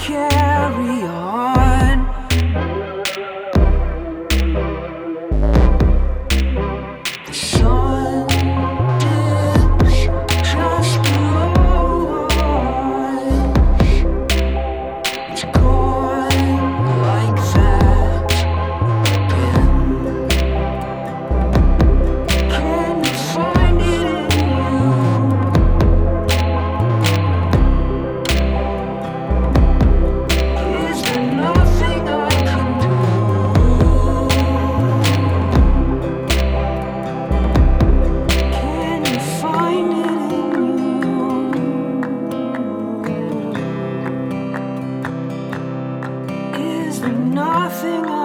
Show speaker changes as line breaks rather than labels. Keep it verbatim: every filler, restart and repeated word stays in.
carry on. The sun dips just below us. It's gone like that again. Can you find it in you? Is there nothing I can do? Can you find it in you? Is there nothing I